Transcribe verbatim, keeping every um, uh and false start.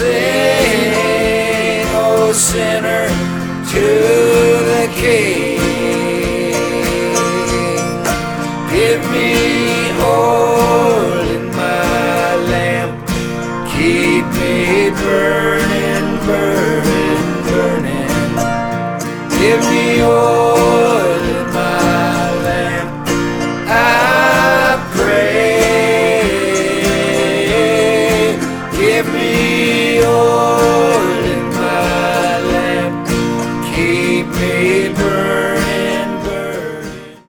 sing, oh sinner, to the King. Give me oil in my lamp, keep me burning, burning, burning. Give me oil